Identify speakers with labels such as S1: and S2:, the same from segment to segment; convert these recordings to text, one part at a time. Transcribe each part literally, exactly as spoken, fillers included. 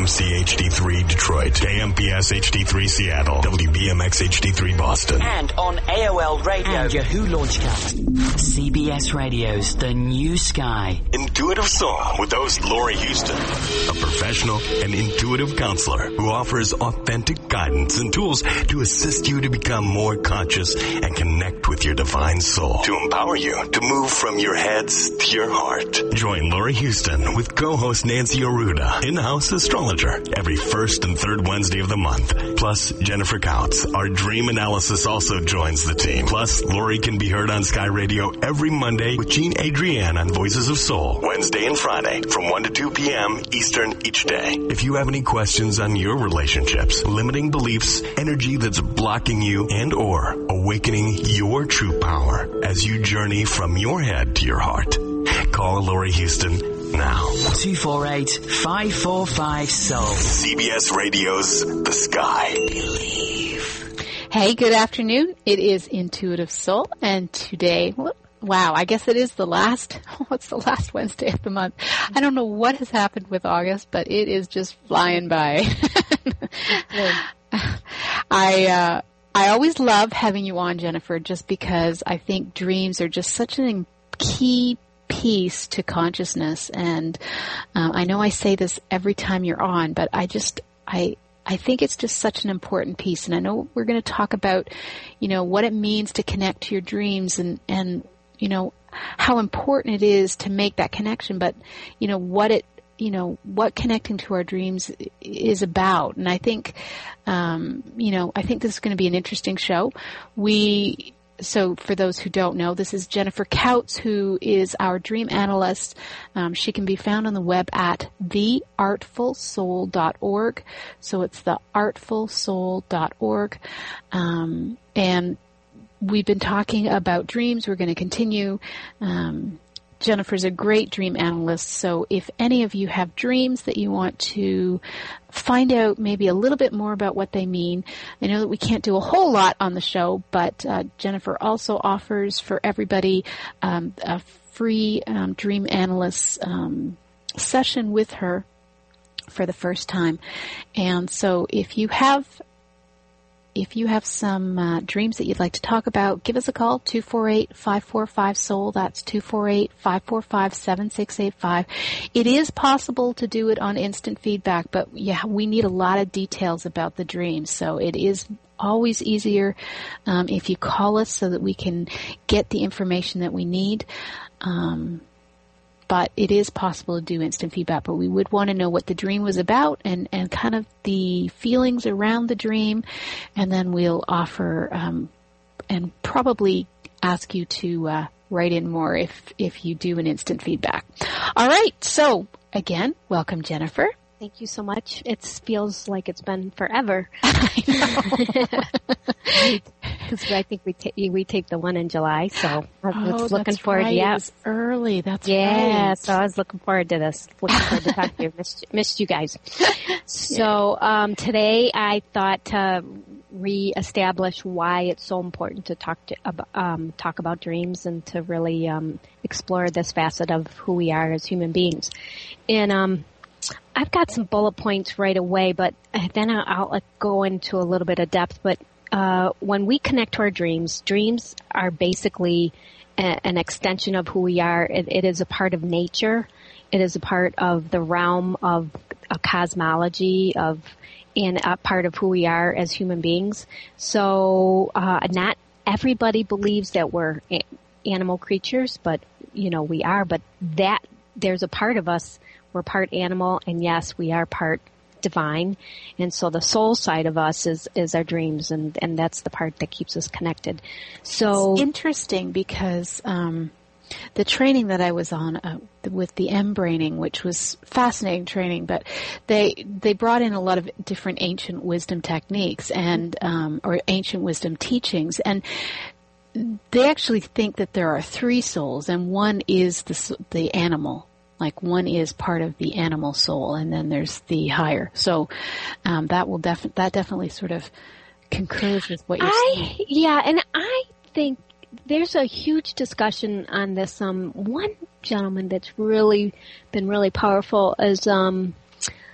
S1: C H D three Detroit, K M P S H D three Seattle, W B M X H D three Boston,
S2: and on A O L Radio
S3: and Yahoo Launchcast. C B S Radio's The New Sky.
S1: Intuitive Soul with host Lori Houston, a professional and intuitive counselor who offers authentic guidance and tools to assist you to become more conscious and connect with your divine soul, to empower you to move from your heads to your heart. Join Lori Houston with co-host Nancy Aruda, in-house astrologer, every first and third Wednesday of the month. Plus, Jennifer Couts, our dream analysis, also joins the team. Plus, Lori can be heard on Sky Radio every Monday with Jean Adrienne on Voices of Soul, Wednesday and Friday from one to two p.m. Eastern each day. If you have any questions on your relationships, limiting beliefs, energy that's blocking you, and or awakening your true power as you journey from your head to your heart, call Lori Houston now.
S3: two four eight, five four five, soul.
S1: C B S Radio's The Sky.
S3: Believe.
S4: Hey, good afternoon. It is Intuitive Soul, and today, wow, I guess it is the last, what's the last Wednesday of the month? I don't know what has happened with August, but it is just flying by. I, uh, I always love having you on, Jennifer, just because I think dreams are just such a key piece to consciousness. And um, I know I say this every time you're on, but I just, I, I think it's just such an important piece. And I know we're going to talk about, you know, what it means to connect to your dreams and, and, you know, how important it is to make that connection, but, you know, what it, you know, what connecting to our dreams is about. And I think, um, you know, I think this is going to be an interesting show. We, So for those who don't know, this is Jennifer Couts, who is our dream analyst. Um, she can be found on the web at the artful soul dot org. So it's the artful soul dot org. Um, and we've been talking about dreams. We're going to continue. Um, Jennifer's a great dream analyst, so if any of you have dreams that you want to find out maybe a little bit more about what they mean, I know that we can't do a whole lot on the show, but uh, Jennifer also offers for everybody um, a free um, dream analyst um, session with her for the first time. And so if you have If you have some uh, dreams that you'd like to talk about, give us a call, two four eight, five four five, soul. That's two four eight, five four five, seven six eight five. It is possible to do it on instant feedback, but yeah, we need a lot of details about the dreams. So it is always easier um, if you call us so that we can get the information that we need. Um But it is possible to do instant feedback, but we would want to know what the dream was about and, and kind of the feelings around the dream. And then we'll offer um, and probably ask you to uh, write in more if, if you do an instant feedback. All right. So, again, welcome, Jennifer.
S5: Thank you so much. It feels like it's been forever.
S4: I know.
S5: Because I think we ta- we take the one in July, so I was
S4: oh,
S5: looking
S4: that's
S5: forward.
S4: Right.
S5: Yeah,
S4: it was early. That's
S5: yeah.
S4: right.
S5: So I was looking forward to this. Looking forward to talking to you. Missed, missed you guys. So um, today I thought to reestablish why it's so important to talk to um, talk about dreams and to really um, explore this facet of who we are as human beings. And um, I've got some bullet points right away, but then I'll, I'll go into a little bit of depth. But uh, when we connect to our dreams, dreams are basically a, an extension of who we are. It, it is a part of nature. It is a part of the realm of a cosmology of, and a part of who we are as human beings. So uh, not everybody believes that we're a- animal creatures, but you know we are. But that there's a part of us. We're part animal, and yes, we are part divine. And so the soul side of us is, is our dreams, and, and that's the part that keeps us connected. So
S4: it's interesting because um, the training that I was on uh, with the M-braining, which was fascinating training, but they they brought in a lot of different ancient wisdom techniques and um, or ancient wisdom teachings, and they actually think that there are three souls, and one is the the animal. Like one is part of the animal soul, and then there's the higher. So um, that will def- that definitely sort of concurs with what you're
S5: I,
S4: saying.
S5: Yeah, and I think there's a huge discussion on this. Um, one gentleman that's really been really powerful is um,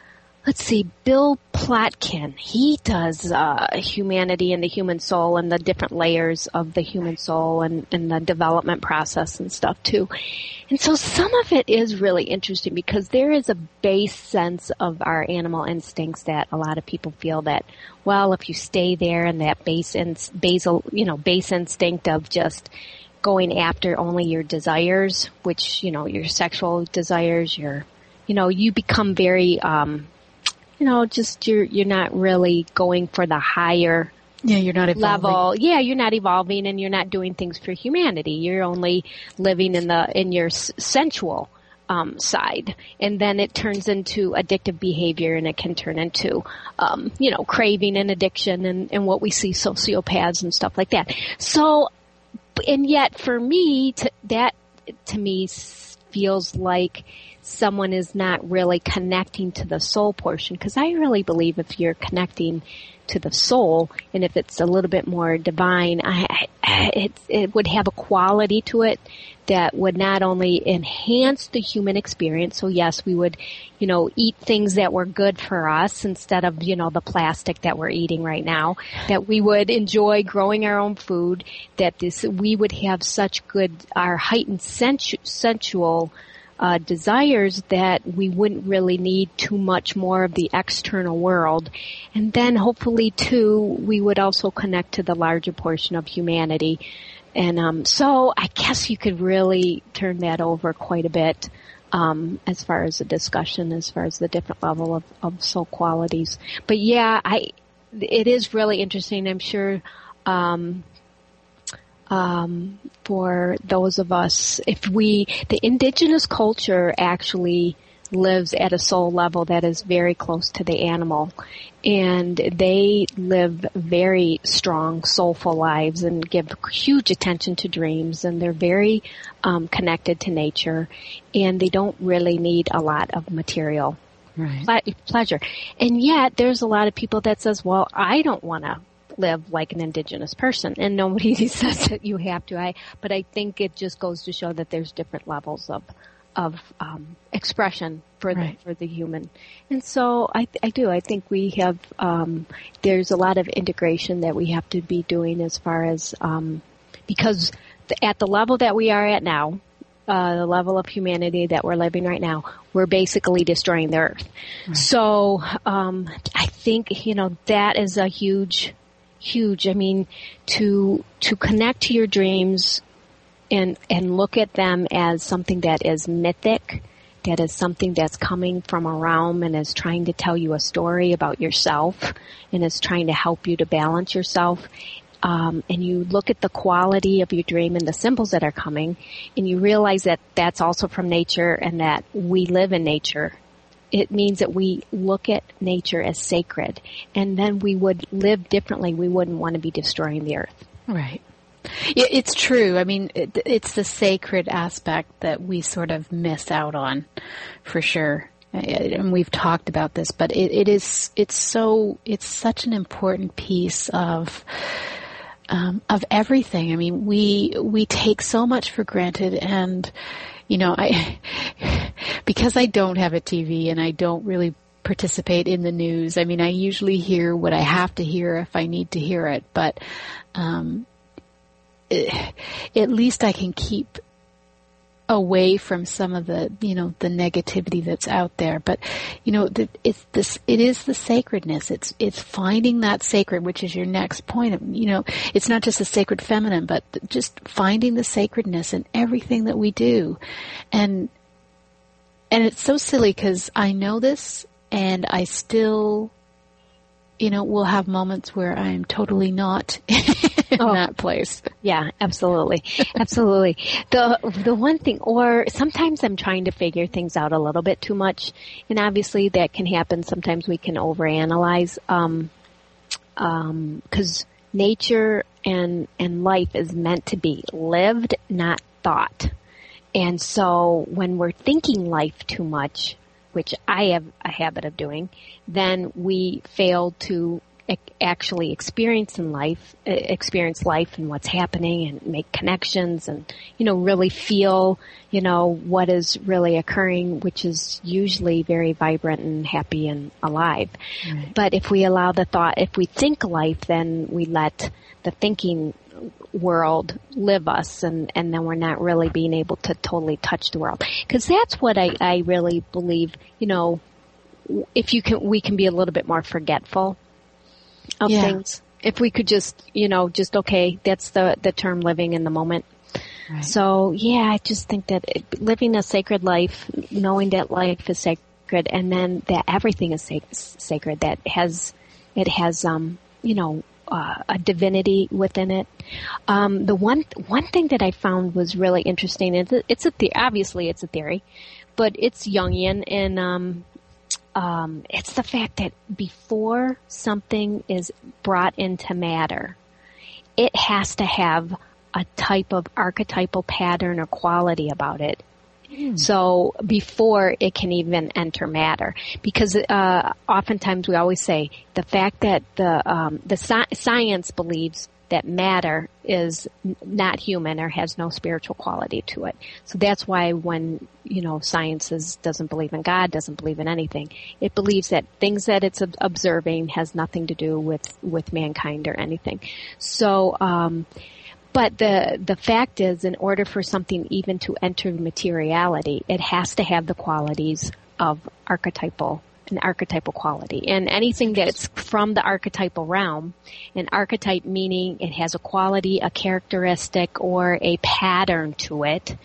S5: let's see, Bill Plotkin, he does uh, humanity and the human soul and the different layers of the human soul and, and the development process and stuff too. And so some of it is really interesting because there is a base sense of our animal instincts that a lot of people feel that, well, if you stay there in that base in, basal, you know, base instinct of just going after only your desires, which, you know, your sexual desires, your, you know, you become very, um, you know, just you're you're not really going for the higher
S4: yeah, you're not evolving.
S5: level. Yeah, you're not evolving, and you're not doing things for humanity. You're only living in the in your s- sensual um, side, and then it turns into addictive behavior, and it can turn into, um, you know, craving and addiction, and, and what we see sociopaths and stuff like that. So, and yet for me, to, that to me feels like someone is not really connecting to the soul portion, because I really believe if you're connecting to the soul, and if it's a little bit more divine, I, I, it, it would have a quality to it that would not only enhance the human experience. So yes, we would, you know, eat things that were good for us instead of, you know, the plastic that we're eating right now, that we would enjoy growing our own food, that this, we would have such good, our heightened sensu- sensual Uh, desires that we wouldn't really need too much more of the external world. And then hopefully too, we would also connect to the larger portion of humanity. And um, so I guess you could really turn that over quite a bit um, as far as the discussion, as far as the different level of, of soul qualities. But yeah, I it is really interesting. I'm sure um Um, for those of us, if we, the indigenous culture actually lives at a soul level that is very close to the animal, and they live very strong, soulful lives and give huge attention to dreams, and they're very um, connected to nature, and they don't really need a lot of material
S4: right.
S5: pleasure. And yet, there's a lot of people that says, well, I don't want to live like an indigenous person, and nobody says that you have to. I, but I think it just goes to show that there's different levels of of um, expression for the
S4: right.
S5: for the human, and so I I do. I think we have um, there's a lot of integration that we have to be doing as far as um, because the, at the level that we are at now, uh, the level of humanity that we're living right now, we're basically destroying the earth. Right. So um, I think, you know, that is a huge. Huge. I mean, to to connect to your dreams and and look at them as something that is mythic, that is something that's coming from a realm and is trying to tell you a story about yourself and is trying to help you to balance yourself. Um, and you look at the quality of your dream and the symbols that are coming, and you realize that that's also from nature and that we live in nature. It means that we look at nature as sacred, and then we would live differently. We wouldn't want to be destroying the earth.
S4: Right. It's true. I mean, it, it's the sacred aspect that we sort of miss out on, for sure. And we've talked about this, but it, it is, it's so, it's such an important piece of, um, of everything. I mean, we, we take so much for granted, and, you know, I, because I don't have a T V and I don't really participate in the news, I mean, I usually hear what I have to hear if I need to hear it, but, um, it, at least I can keep away from some of the, you know, the negativity that's out there. But, you know, the, it's this, it is the sacredness. It's, it's finding that sacred, which is your next point. You know, it's not just the sacred feminine, but just finding the sacredness in everything that we do. And, and it's so silly because I know this, and I still, you know, will have moments where I'm totally not in oh. that place.
S5: Yeah, absolutely. Absolutely. The the one thing, or sometimes I'm trying to figure things out a little bit too much, and obviously that can happen. Sometimes we can overanalyze, um, um, because nature and, and life is meant to be lived, not thought. And so when we're thinking life too much, which I have a habit of doing, then we fail to actually experience in life, experience life and what's happening and make connections and, you know, really feel, you know, what is really occurring, which is usually very vibrant and happy and alive. Right. But if we allow the thought, if we think life, then we let the thinking world live us, and, and then we're not really being able to totally touch the world. Because that's what I, I really believe, you know, if you can, we can be a little bit more forgetful of yeah. things. If we could just, you know, just, okay, that's the, the term living in the moment. Right. So, yeah, I just think that it, living a sacred life, knowing that life is sacred, and then that everything is sac- sacred, that has, it has, um, you know, uh, a divinity within it. Um, the one, one thing that I found was really interesting, it's a, it's a the- obviously it's a theory, but it's Jungian, and, um, Um, it's the fact that before something is brought into matter, it has to have a type of archetypal pattern or quality about it. Mm. So before it can even enter matter, because uh, oftentimes we always say the fact that the um, the sci- science believes that matter is n- not human or has no spiritual quality to it. So that's why when, you know, science is, doesn't believe in God, doesn't believe in anything, it believes that things that it's ob- observing has nothing to do with, with mankind or anything. So, um, but the, the fact is, in order for something even to enter materiality, it has to have the qualities of archetypal an archetypal quality. And anything that's from the archetypal realm, an archetype meaning it has a quality, a characteristic, or a pattern to it.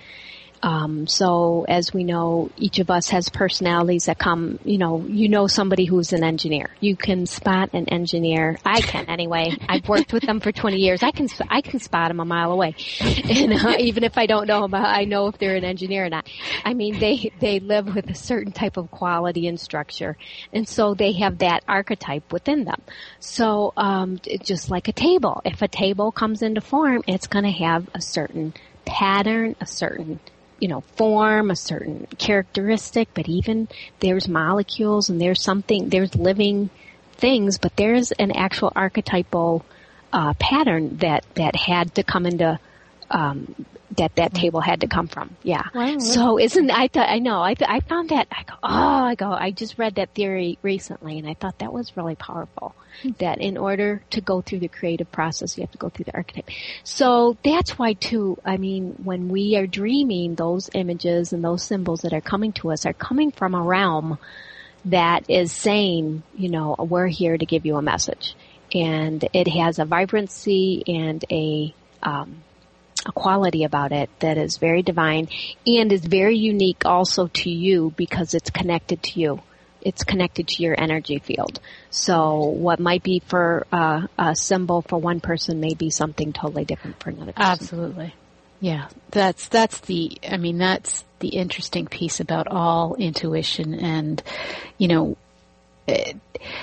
S5: Um, so as we know, each of us has personalities that come, you know, you know somebody who's an engineer. You can spot an engineer. I can anyway. I've worked with them for twenty years. I can, I can spot them a mile away. And uh, even if I don't know them, I know if they're an engineer or not. I mean, they, they live with a certain type of quality and structure. And so they have that archetype within them. So, um, just like a table. If a table comes into form, it's going to have a certain pattern, a certain you know, form, a certain characteristic, but even there's molecules and there's something, there's living things, but there's an actual archetypal uh, pattern that, that had to come into, um, that that table had to come from. Yeah. Wow. So isn't, I thought, I know, I th- I found that, I go, oh, I go, I just read that theory recently and I thought that was really powerful. Mm-hmm. That in order to go through the creative process, you have to go through the archetype. So that's why too, I mean, when we are dreaming, those images and those symbols that are coming to us are coming from a realm that is saying, you know, we're here to give you a message. And it has a vibrancy and a, um, a quality about it that is very divine and is very unique also to you because it's connected to you. It's connected to your energy field. So what might be for uh, a symbol for one person may be something totally different for another person.
S4: Absolutely. Yeah. That's, that's the, I mean, that's the interesting piece about all intuition and, you know, it,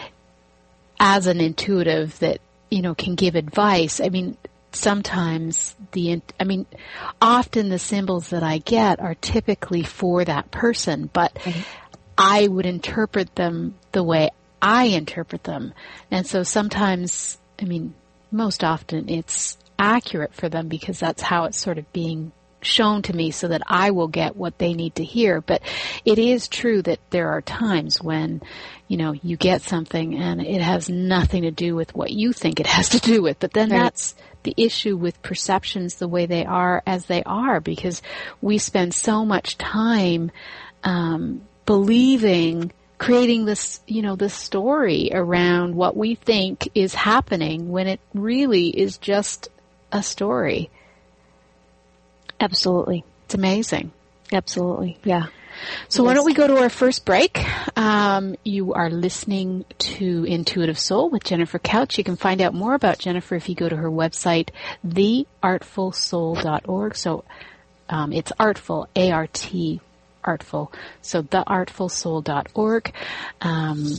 S4: as an intuitive that, you know, can give advice. I mean, sometimes the, I mean, often the symbols that I get are typically for that person, but mm-hmm. I would interpret them the way I interpret them. And so sometimes, I mean, most often it's accurate for them because that's how it's sort of being shown to me so that I will get what they need to hear. But it is true that there are times when, you know, you get something and it has nothing to do with what you think it has to do with. But then right. that's the issue with perceptions the way they are as they are, because we spend so much time um, believing, creating this, you know, this story around what we think is happening when it really is just a story.
S5: Absolutely.
S4: It's amazing.
S5: Absolutely. Yeah.
S4: So yes. Why don't we go to our first break? Um, you are listening to Intuitive Soul with Jennifer Couch. You can find out more about Jennifer if you go to her website, the artful soul dot org. So um, it's artful, A R T, artful. So the artful soul dot org. Um,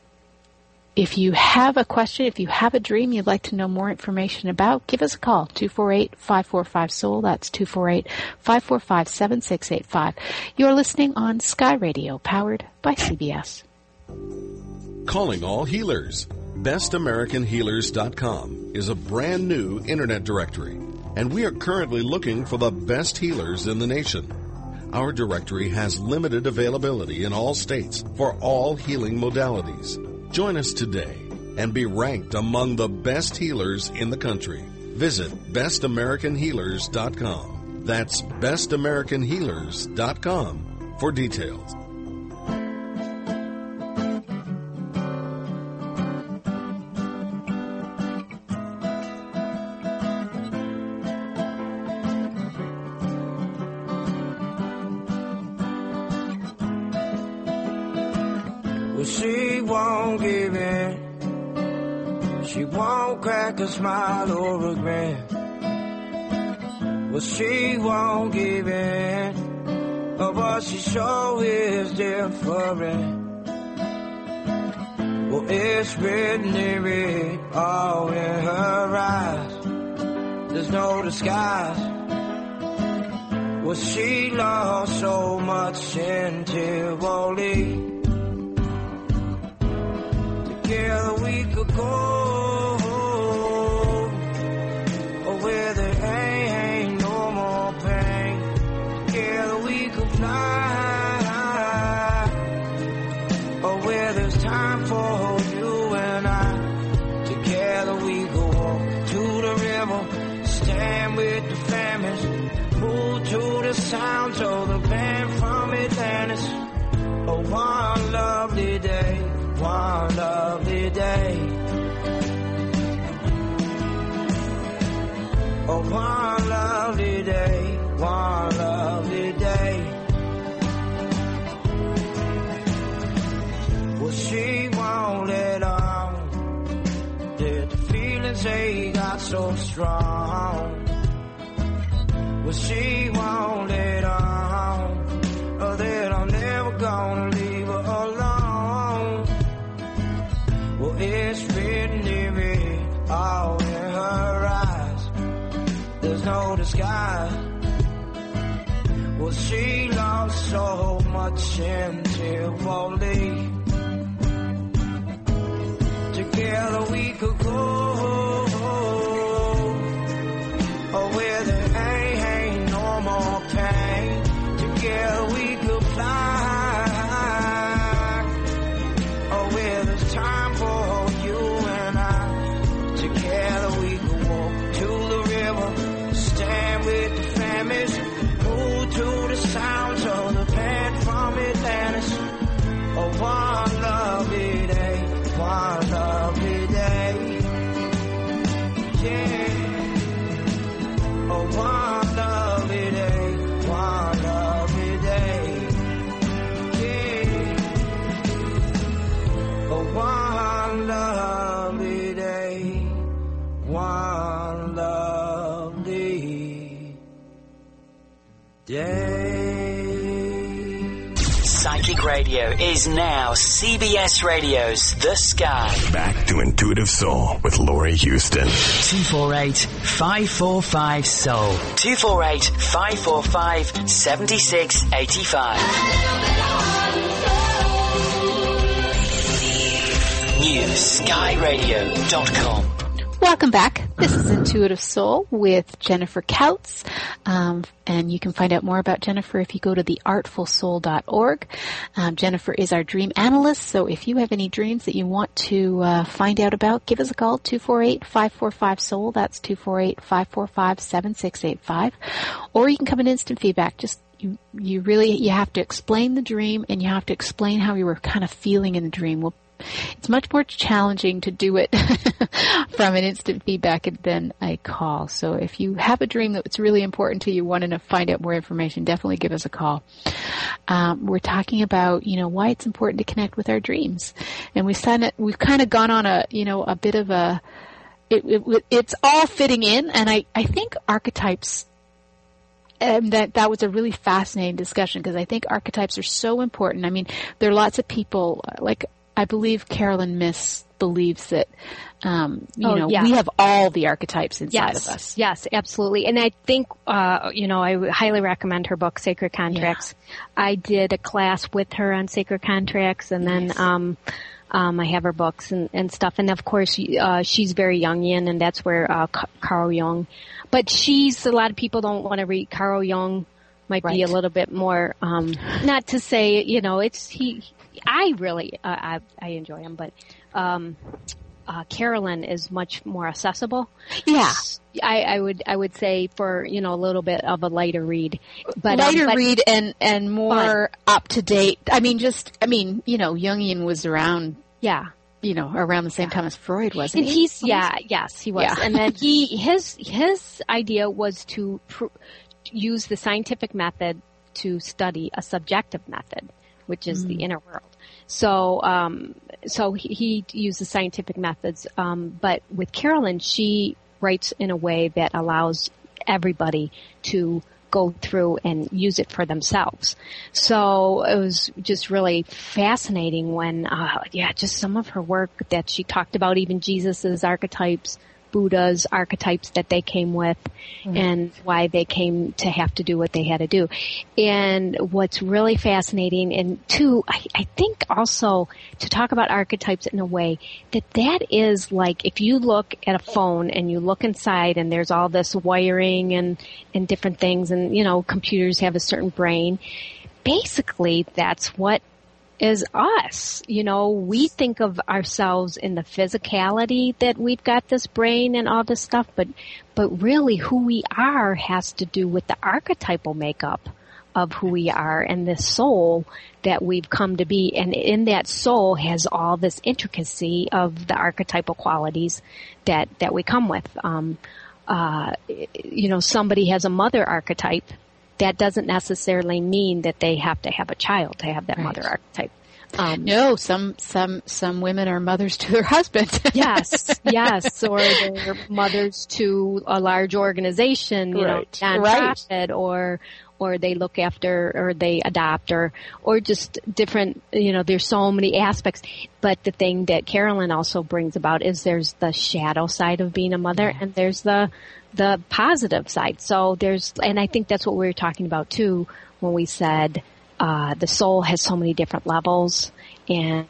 S4: If you have a question, if you have a dream you'd like to know more information about, give us a call, two four eight, five four five, soul. That's two four eight, five four five, seven six eight five. You're listening on Sky Radio, powered by C B S.
S6: Calling all healers. best american healers dot com is a brand new internet directory, and we are currently looking for the best healers in the nation. Our directory has limited availability in all states for all healing modalities. Join us today and be ranked among the best healers in the country. Visit best american healers dot com. That's best american healers dot com for details.
S7: She won't give in. She won't crack a smile or a grin. Well, she won't give in. Oh, but she sure is different. Well, it's written in red, all in her eyes. There's no disguise. Well, she lost so much in Tivoli. Together we could go, oh, where there ain't no more pain. Together we could fly, oh, where there's time for you and I. Together we go walk to the river, stand with the families, move to the sounds of the band from Atlantis. Oh, one lovely day, one lovely day. Oh, one lovely day, one lovely day. Well, she won't let on that the feelings they got so strong. Well, she won't let on oh, that I'm never gonna leave her alone. Well, it's written in red, all in her eyes. There's no disguise. Well, she lost so much in Tivoli. Together we could go, oh, where there ain't, ain't no more pain. Together we could fly, oh, where there's time for you and I. Together we could walk to the river, stand with the families, move to the sounds of the band from Atlantis. Oh, one lovely day, one lovely day, yeah. Oh, one lovely day, one lovely day, yeah. Oh, one lovely day, one lovely day.
S3: Psychic Radio is now C B S Radio's The Sky.
S1: Back to Intuitive Soul with Laurie Houston.
S3: two four eight, five four five, S O U L. two four eight, five four five, seven six eight five. New sky radio dot com.
S4: Welcome back. This is Intuitive Soul with Jennifer Kautz. Um, and you can find out more about Jennifer if you go to the artful soul dot org. Um, Jennifer is our dream analyst, so if you have any dreams that you want to uh, find out about, give us a call, two four eight, five four five, S O U L. That's two four eight, five four five, seven six eight five. Or you can come in instant feedback. Just you, you really, you have to explain the dream, and you have to explain how you were kind of feeling in the dream. We'll It's much more challenging to do it from an instant feedback than a call. So if you have a dream that's really important to you, wanting to find out more information, definitely give us a call. Um, we're talking about, you know, why it's important to connect with our dreams. And we've kind of, we've kind of gone on a, you know, a bit of a, it, it, it's all fitting in. And I, I think archetypes, and that, that was a really fascinating discussion, because I think archetypes are so important. I mean, there are lots of people, like, I believe Carolyn Myss believes that, um, you
S5: oh,
S4: know,
S5: yeah.
S4: we have all the archetypes inside
S5: yes.
S4: of us.
S5: Yes, absolutely. And I think, uh, you know, I highly recommend her book, Sacred Contracts. Yeah. I did a class with her on sacred contracts, and then,
S4: nice.
S5: um, Um, I have her books and, and stuff. And of course, uh, she's very Jungian, and that's where uh, Carl Jung. But she's, a lot of people don't want to read Carl Jung. Might right. be a little bit more, um, not to say, you know, it's, he, I really, uh, I, I enjoy him, but, um, uh, Carolyn is much more accessible.
S4: Yeah.
S5: I, I would, I would say for, you know, a little bit of a lighter read, but
S4: lighter
S5: um, but,
S4: read and, and more fun. Up to date. I mean, just, I mean, you know, Jungian was around.
S5: Yeah.
S4: You know, around the same time as Freud, wasn't
S5: and
S4: he?
S5: He's, yeah, yes, he was.
S4: Yeah.
S5: And then he, his, his idea was to pr- use the scientific method to study a subjective method, which is mm. the inner world. So, um, so he, he used the scientific methods, um, but with Carolyn, she writes in a way that allows everybody to go through and use it for themselves. So it was just really fascinating when, uh, yeah, just some of her work that she talked about, even Jesus's archetypes, Buddha's archetypes that they came with, mm-hmm. and why they came to have to do what they had to do. And what's really fascinating, and two, I, I think also to talk about archetypes in a way that that is like, if you look at a phone and you look inside and there's all this wiring and, and different things, and, you know, computers have a certain brain, basically that's what is us. You know, we think of ourselves in the physicality that we've got this brain and all this stuff, but, but really who we are has to do with the archetypal makeup of who we are and the soul that we've come to be. And in that soul has all this intricacy of the archetypal qualities that, that we come with. Um, uh, you know, somebody has a mother archetype. That doesn't necessarily mean that they have to have a child to have that right. mother archetype. Um,
S4: no, some some some women are mothers to their husbands.
S5: yes, yes, or they're mothers to a large organization, you
S4: right.
S5: know, nonprofit, right. or or they look after, or they adopt, or or just different. You know, there's so many aspects. But the thing that Carolyn also brings about is there's the shadow side of being a mother, yeah. and there's the the positive side. So there's, and I think that's what we were talking about too when we said uh the soul has so many different levels, and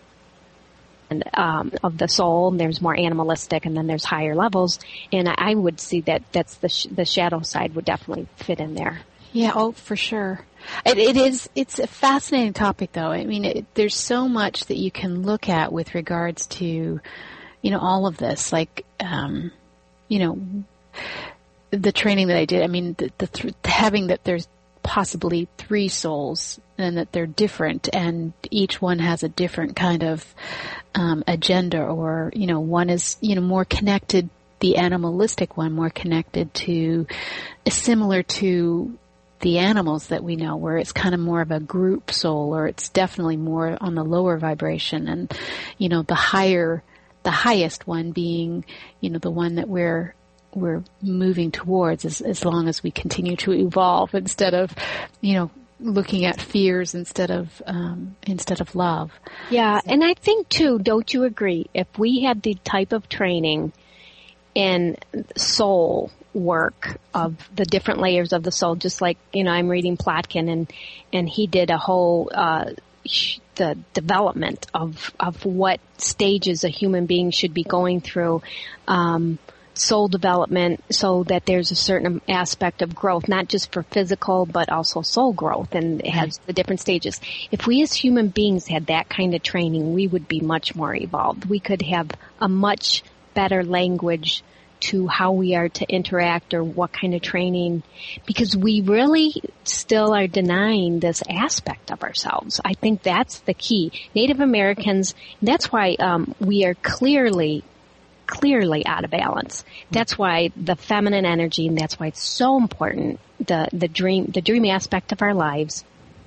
S5: and um of the soul, and there's more animalistic, and then there's higher levels, and I, I would see that that's the sh- the shadow side would definitely fit in there.
S4: Yeah, oh, for sure. It, it is, it's a fascinating topic though. I mean, it, there's so much that you can look at with regards to, you know, all of this, like, um, you know, the training that I did. I mean, the, the th- having that there's possibly three souls and that they're different, and each one has a different kind of, um, agenda, or, you know, one is, you know, more connected, the animalistic one more connected to, similar to the animals that we know, where it's kind of more of a group soul, or it's definitely more on the lower vibration, and, you know, the higher, the highest one being, you know, the one that we're, we're moving towards as, as long as we continue to evolve, instead of, you know, looking at fears instead of, um, instead of love.
S5: Yeah. So. And I think too, don't you agree? If we had the type of training in soul work of the different layers of the soul, just like, you know, I'm reading Plotkin, and, and he did a whole, uh, sh- the development of, of what stages a human being should be going through, um, soul development, so that there's a certain aspect of growth, not just for physical, but also soul growth, and it has the different stages. If we as human beings had that kind of training, we would be much more evolved. We could have a much better language to how we are to interact, or what kind of training, because we really still are denying this aspect of ourselves. I think that's the key. Native Americans, that's why um, we are clearly, clearly out of balance. That's why the feminine energy, and that's why it's so important, the, the dream, the dream aspect of our lives.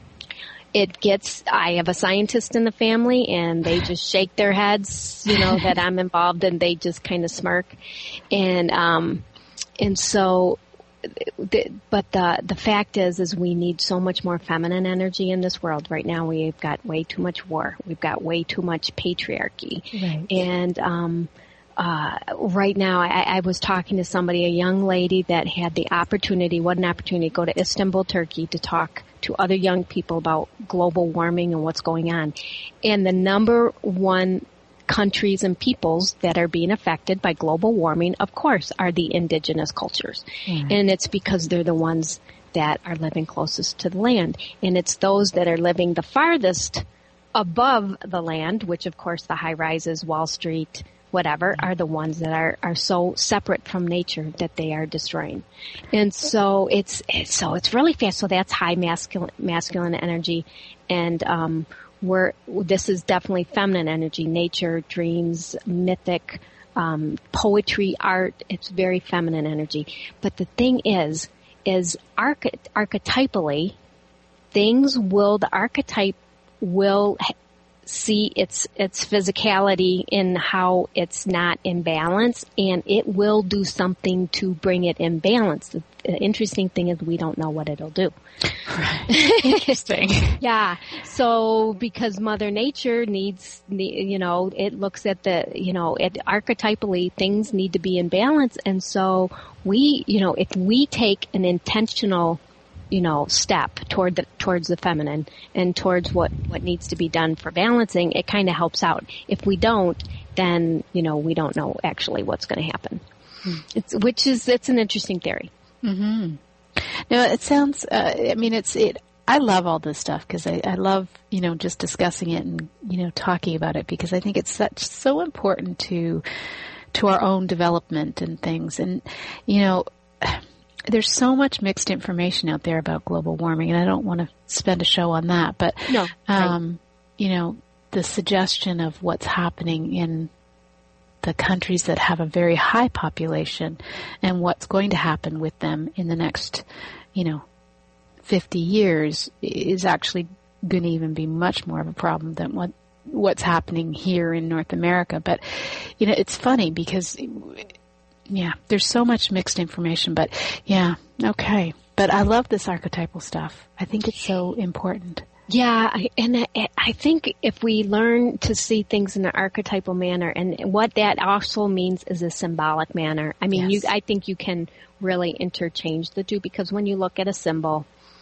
S5: It gets, I have a scientist in the family, and they just shake their heads, you know, that I'm involved, and they just kind of smirk. And, um, and so, the, but the, the fact is, is we need so much more feminine energy in this world. Right now we've got way too much war. We've got way too much patriarchy.
S4: Right.
S5: And, um, Uh, right now, I, I was talking to somebody, a young lady that had the opportunity, what an opportunity, to go to Istanbul, Turkey to talk to other young people about global warming and what's going on. And the number one countries and peoples that are being affected by global warming, of course, are the indigenous cultures. Mm-hmm. And it's because they're the ones that are living closest to the land. And it's those that are living the farthest above the land, which of course the high rises, Wall Street, whatever, are the ones that are, are so separate from nature that they are destroying. And so it's, it's so it's really fast. So that's high masculine, masculine energy. And, um, we're, this is definitely feminine energy, nature, dreams, mythic, um, poetry, art. It's very feminine energy. But the thing is, is arch- archetypally, things will, the archetype will see its its physicality in how it's not in balance, and it will do something to bring it in balance. The, the interesting thing is we don't know what it'll do.
S4: Right. Interesting.
S5: Yeah. So because Mother Nature needs, you know, it looks at the, you know, it archetypally things need to be in balance, and so we, you know, if we take an intentional, you know, step toward the, towards the feminine and towards what, what needs to be done for balancing, it kind of helps out. If we don't, then, you know, we don't know actually what's going to happen. Mm. It's, which is, it's an interesting theory.
S4: Mm-hmm. No, it sounds, uh, I mean, it's, it, I love all this stuff because I, I love, you know, just discussing it and, you know, talking about it because I think it's such, so important to, to our own development and things. And, you know, there's so much mixed information out there about global warming, and I don't want to spend a show on that, but,
S5: no,
S4: um,
S5: right.
S4: you know, the suggestion of what's happening in the countries that have a very high population and what's going to happen with them in the next, you know, fifty years is actually going to even be much more of a problem than what, what's happening here in North America. But, you know, it's funny because yeah, there's so much mixed information, but yeah, okay. But I love this archetypal stuff. I think it's so important.
S5: Yeah, and I think if we learn to see things in an archetypal manner, and what that also means is a symbolic manner. I mean, yes. you, I think you can really interchange the two, because when you look at a symbol,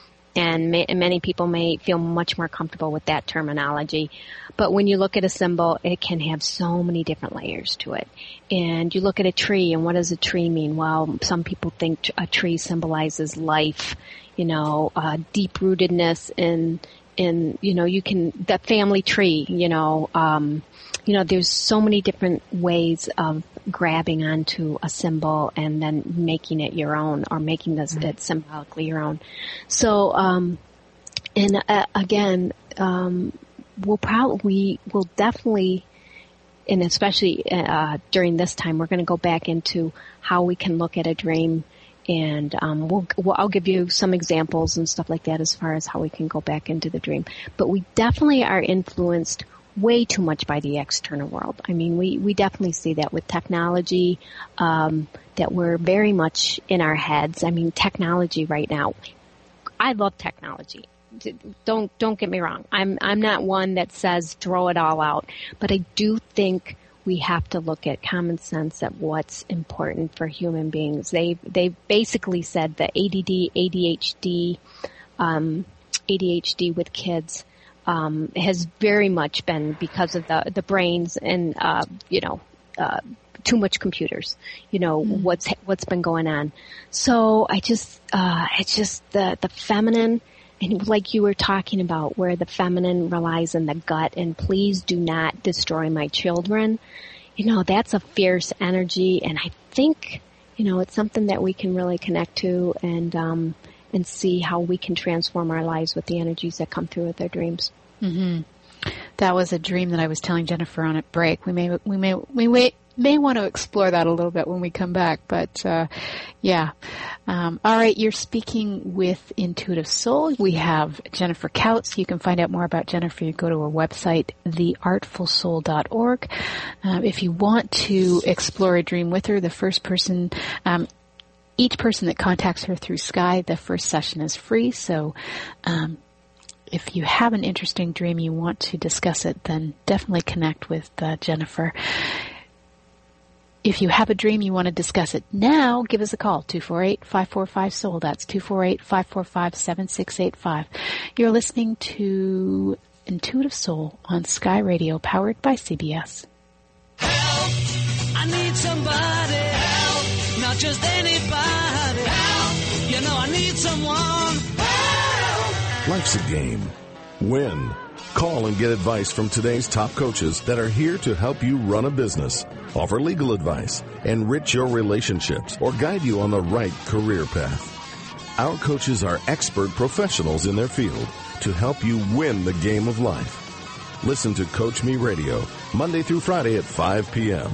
S5: and may, many people may feel much more comfortable with that terminology, but when you look at a symbol, it can have so many different layers to it. And you look at a tree, and what does a tree mean? Well, some people think a tree symbolizes life, you know, uh, deep-rootedness in, in, you know, you can, the family tree, you know, um, you know, there's so many different ways of grabbing onto a symbol and then making it your own, or making this, mm-hmm. it symbolically your own. So, um, and uh, again, um, we'll probably, we'll definitely, and especially uh, during this time, we're going to go back into how we can look at a dream. And um, we'll, we'll, I'll give you some examples and stuff like that as far as how we can go back into the dream. But we definitely are influenced way too much by the external world. I mean, we, we definitely see that with technology, um, that we're very much in our heads. I mean, technology right now, I love technology. Don't don't get me wrong. I'm I'm not one that says throw it all out, but I do think we have to look at common sense at what's important for human beings. They they basically said that A D D, A D H D, um, A D H D with kids um, has very much been because of the the brains and uh, you know uh, too much computers. You know mm-hmm. what's what's been going on. So I just uh, it's just the the feminine. And like you were talking about, where the feminine relies on the gut, and please do not destroy my children. You know, that's a fierce energy, and I think, you know, it's something that we can really connect to and um, and see how we can transform our lives with the energies that come through with our dreams.
S4: Mm-hmm. That was a dream that I was telling Jennifer on at break. We may we may we may. may want to explore that a little bit when we come back, but uh, yeah. Um, all right, you're speaking with Intuitive Soul. We have Jennifer Kautz. You can find out more about Jennifer. You go to her website, the artful soul dot org. Um, if you want to explore a dream with her, the first person, um, each person that contacts her through Sky, the first session is free. So um, if you have an interesting dream, you want to discuss it, then definitely connect with uh, Jennifer. if you have a dream, you want to discuss it now, give us a call, two four eight, five four five, S O U L. That's two four eight, five four five, seven six eight five. You're listening to Intuitive Soul on Sky Radio, powered by C B S.
S8: Help! I need somebody. Help! Not just anybody. Help! You know I need someone. Help!
S6: Life's a game. Win. Call and get advice from today's top coaches that are here to help you run a business, offer legal advice, enrich your relationships, or guide you on the right career path. Our coaches are expert professionals in their field to help you win the game of life. Listen to Coach Me Radio, Monday through Friday at five p.m.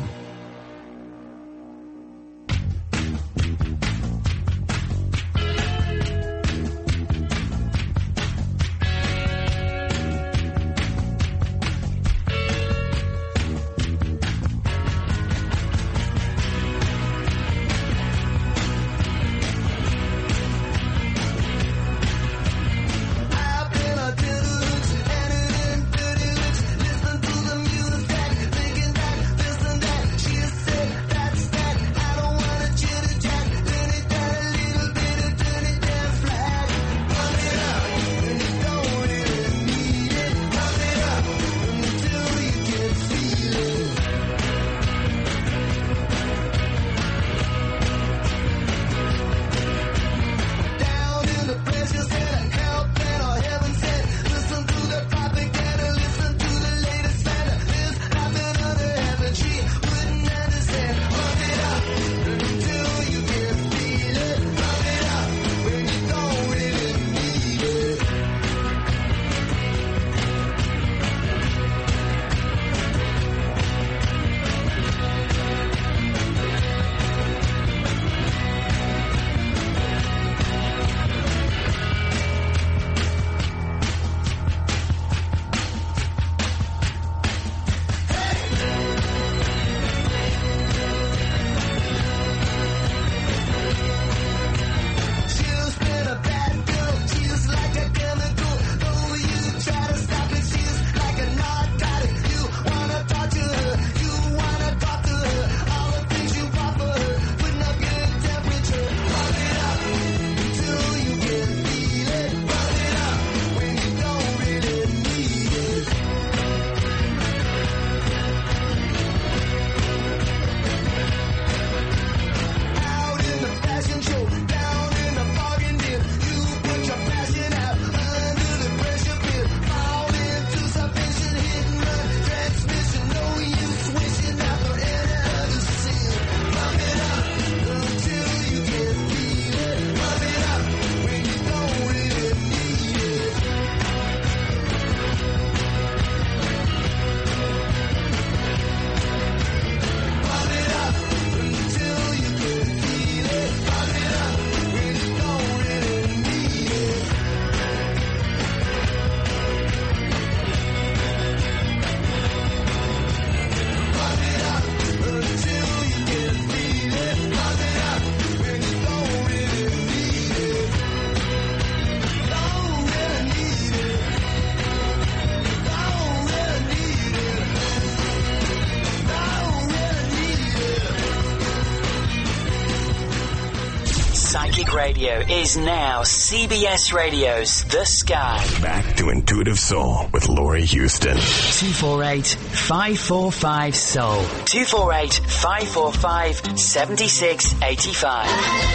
S3: Radio is now C B S Radio's The Sky.
S1: Back to Intuitive Soul with Laurie Houston.
S3: two four eight, five four five, S O U L. two four eight, five four five, seven six eight five.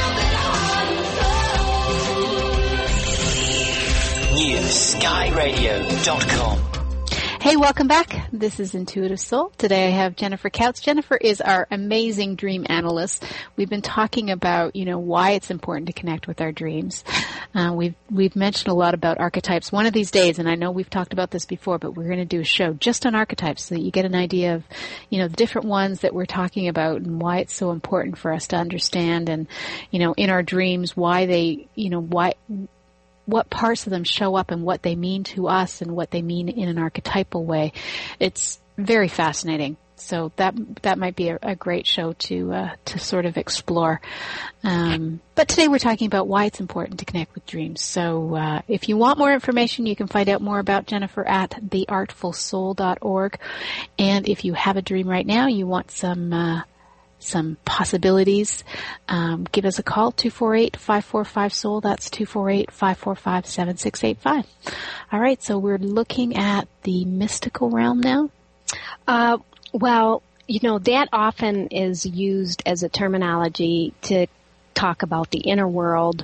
S3: New sky radio dot com.
S4: Hey, welcome back. This is Intuitive Soul. Today I have Jennifer Kautz. Jennifer is our amazing dream analyst. We've been talking about, you know, why it's important to connect with our dreams. Uh, we've we've mentioned a lot about archetypes. One of these days, and I know we've talked about this before, but we're going to do a show just on archetypes so that you get an idea of, you know, the different ones that we're talking about and why it's so important for us to understand, and, you know, in our dreams, why they, you know, why... what parts of them show up and what they mean to us and what they mean in an archetypal way. It's very fascinating. So that that might be a, a great show to uh, to sort of explore. Um, but today we're talking about why it's important to connect with dreams. So uh, if you want more information, you can find out more about Jennifer at the artful soul dot org. And if you have a dream right now, you want some uh, some possibilities, um, give us a call, two four eight, five four five, S O U L. That's two four eight, five four five, seven six eight five. All right, so we're looking at the mystical realm now.
S5: Uh, well, you know, that often is used as a terminology to talk about the inner world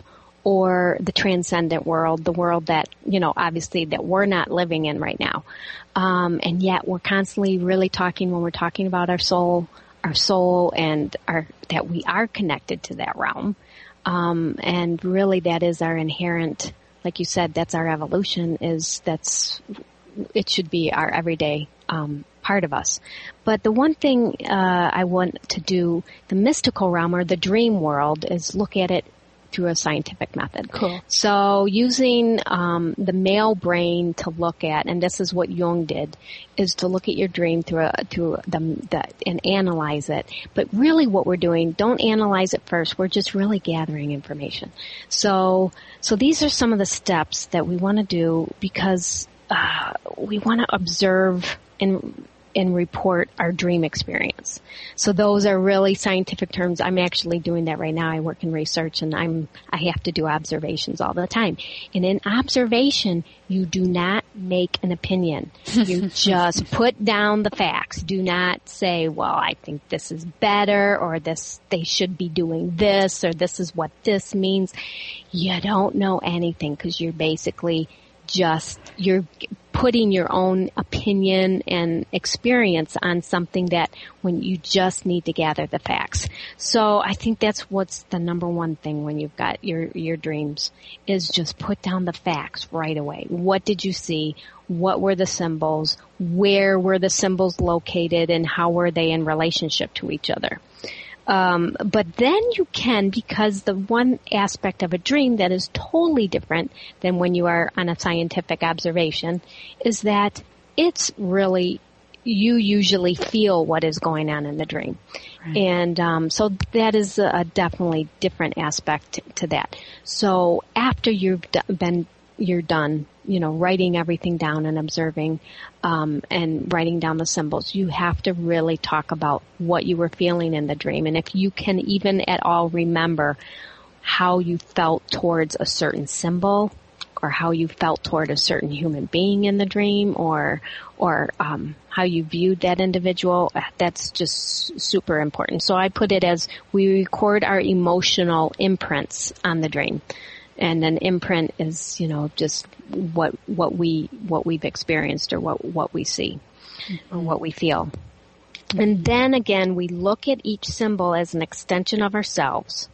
S5: or the transcendent world, the world that, you know, obviously that we're not living in right now. Um, and yet we're constantly really talking, when we're talking about our soul, our soul and our, that we are connected to that realm. Um, and really that is our inherent, like you said, that's our evolution, is that's, it should be our everyday, um, part of us. But the one thing, uh, I want to do, the mystical realm or the dream world, is look at it through a scientific method.
S4: Cool.
S5: So using um, the male brain to look at, and this is what Jung did, is to look at your dream through a, through the, the and analyze it. But really, what we're doing, don't analyze it first. We're just really gathering information. So so these are some of the steps that we want to do, because uh, we want to observe and and report our dream experience. So those are really scientific terms. I'm actually doing that right now. I work in research, and I'm I have to do observations all the time. And in observation, you do not make an opinion. You just put down the facts. Do not say, well, I think this is better, or this they should be doing this, or this is what this means. You don't know anything, because you're basically just, you're putting your own opinion and experience on something that when you just need to gather the facts. So I think that's what's the number one thing when you've got your, your dreams, is just put down the facts right away. What did you see? What were the symbols? Where were the symbols located, and how were they in relationship to each other? Um, but then you can, because the one aspect of a dream that is totally different than when you are on a scientific observation is that it's really, you usually feel what is going on in the dream. Right. And um, so that is a definitely different aspect to, to that. So after you've d- been, you're done, you know, writing everything down and observing, um, and writing down the symbols, you have to really talk about what you were feeling in the dream. And if you can even at all remember how you felt towards a certain symbol, or how you felt toward a certain human being in the dream, or, or, um, how you viewed that individual, that's just super important. So I put it as, we record our emotional imprints on the dream. And an imprint is, you know, just what what we what we've experienced, or what what we see, or what we feel. And then again, we look at each symbol as an extension of ourselves.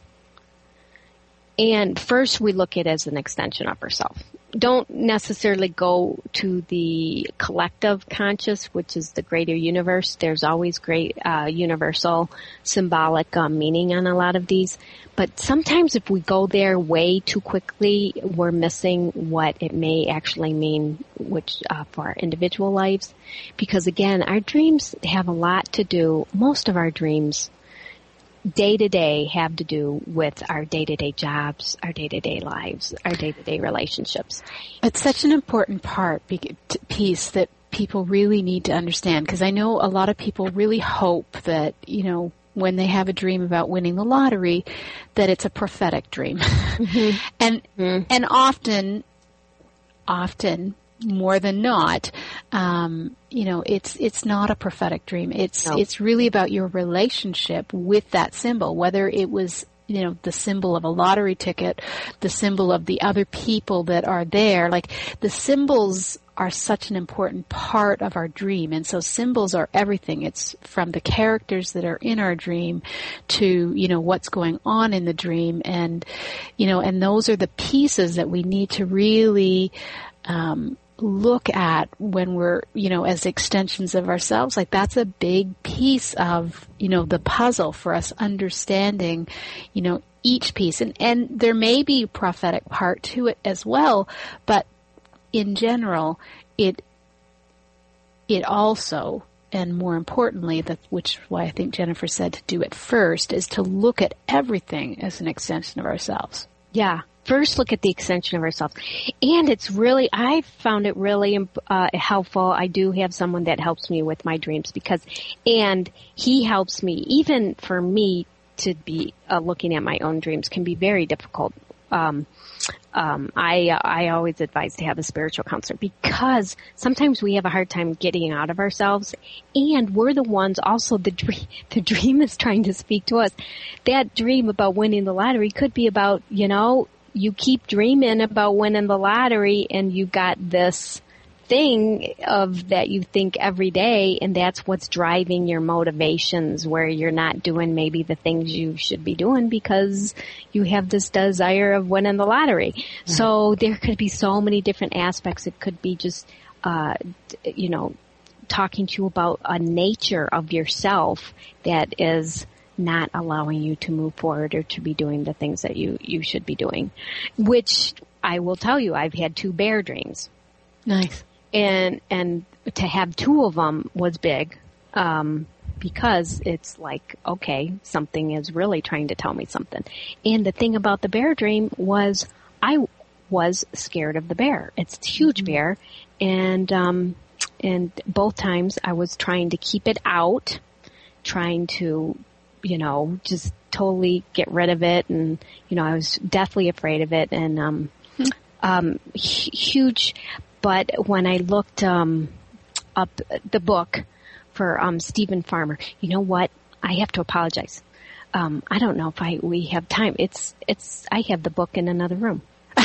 S5: And first, we look at it as an extension of ourselves. Don't necessarily go to the collective conscious, which is the greater universe. There's always great uh, universal symbolic uh, meaning on a lot of these. But sometimes if we go there way too quickly, we're missing what it may actually mean, which uh, for our individual lives. Because again, our dreams have a lot to do, most of our dreams day to day have to do with our day-to-day jobs, our day-to-day lives, our day-to-day relationships.
S4: It's such an important part, piece that people really need to understand, because I know a lot of people really hope that, you know, when they have a dream about winning the lottery, that it's a prophetic dream. Mm-hmm. and mm-hmm. and often, often, more than not, um, you know, it's it's not a prophetic dream. It's no. It's really about your relationship with that symbol, whether it was, you know, the symbol of a lottery ticket, the symbol of the other people that are there. Like, the symbols are such an important part of our dream. And so symbols are everything. It's from the characters that are in our dream to, you know, what's going on in the dream. And, you know, and those are the pieces that we need to really, um, look at when we're, you know, as extensions of ourselves. Like, that's a big piece of, you know, the puzzle for us understanding, you know, each piece. And, and there may be a prophetic part to it as well, but in general, it, it also, and more importantly, that, which is why I think Jennifer said to do it first, is to look at everything as an extension of ourselves.
S5: Yeah, first look at the extension of ourselves. And it's really, I found it really uh, helpful. I do have someone that helps me with my dreams because, and he helps me, even for me to be uh, looking at my own dreams can be very difficult. Um, um, I, uh, I always advise to have a spiritual counselor because sometimes we have a hard time getting out of ourselves, and we're the ones also the dream, the dream is trying to speak to us. That dream about winning the lottery could be about, you know, you keep dreaming about winning the lottery and you got this thing of that you think every day, and that's what's driving your motivations where you're not doing maybe the things you should be doing because you have this desire of winning the lottery. Mm-hmm. So there could be so many different aspects. It could be just, uh, you know, talking to you about a nature of yourself that is not allowing you to move forward or to be doing the things that you, you should be doing, which I will tell you, I've had two bear dreams.
S4: Nice.
S5: And, and to have two of them was big, um, because it's like, okay, something is really trying to tell me something. And the thing about the bear dream was I was scared of the bear. It's a huge mm-hmm. bear. And, um, and both times I was trying to keep it out, trying to, you know, just totally get rid of it. And, you know, I was deathly afraid of it and, um, mm-hmm. um, huge. But when I looked um, up the book for um, Stephen Farmer, you know what? I have to apologize. Um, I don't know if I we have time. It's it's. I have the book in another room.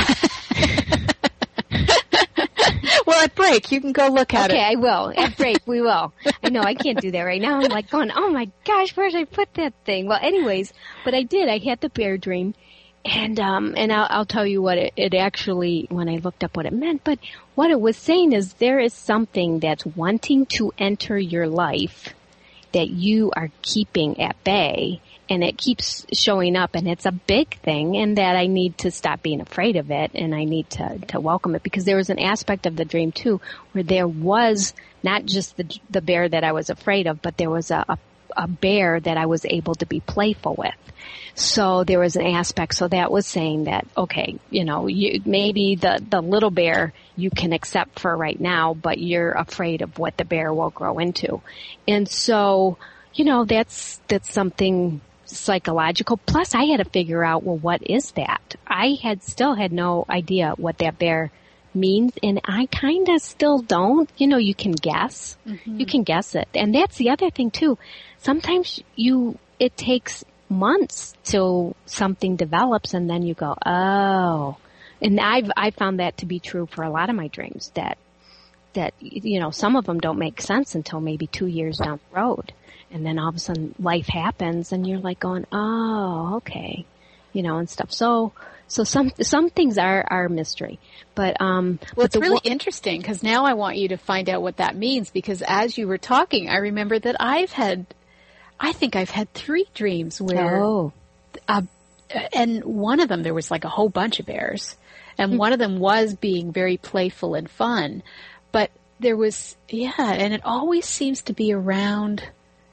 S4: Well, at break you can go look at
S5: okay,
S4: it.
S5: Okay, I will. At break we will. I know I can't do that right now. I'm like going, oh my gosh, where did I put that thing? Well, anyways, but I did. I had the bear dream. And, um, and I'll, I'll tell you what it, it actually, when I looked up what it meant, but what it was saying is there is something that's wanting to enter your life that you are keeping at bay, and it keeps showing up, and it's a big thing, and that I need to stop being afraid of it, and I need to, to welcome it, because there was an aspect of the dream too, where there was not just the, the bear that I was afraid of, but there was a, a, a bear that I was able to be playful with. So there was an aspect, so that was saying that, okay, you know, you, maybe the, the little bear you can accept for right now, but you're afraid of what the bear will grow into. And so, you know, that's, that's something psychological. Plus I had to figure out, well, what is that? I had still had no idea what that bear means, and I kind of still don't. You know, you can guess. Mm-hmm. You can guess it. And that's the other thing too. Sometimes you, it takes months till something develops, and then you go, oh. And I've I found that to be true for a lot of my dreams, that that you know, some of them don't make sense until maybe two years down the road, and then all of a sudden life happens, and you're like going, oh, okay, you know, and stuff. So so some some things are are mystery, but um.
S4: Well,
S5: but
S4: it's really w- interesting because now I want you to find out what that means, because as you were talking, I remember that I've had. I think I've had three dreams where,
S5: oh.
S4: uh, and one of them there was like a whole bunch of bears, and mm-hmm. one of them was being very playful and fun, but there was, yeah, and it always seems to be around